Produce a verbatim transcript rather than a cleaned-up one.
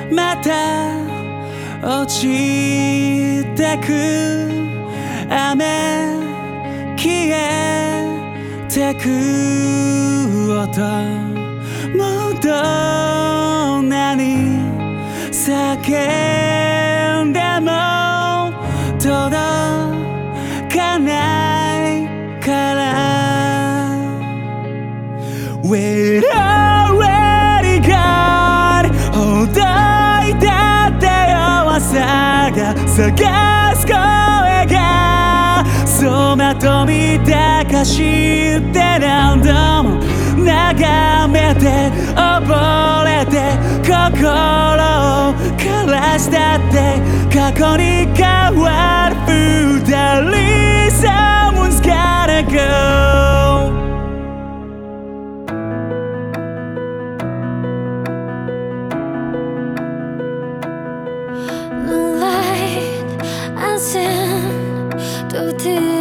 また落ちてく雨消えてく音もうどんなに叫んでも届かないから We're already gone ほどいたって弱さが探す声が走馬灯みたかして何度も眺めて溺れて心を枯らしたって過去に変わる二人 Someone's gotta go Moonlight and sin 또 들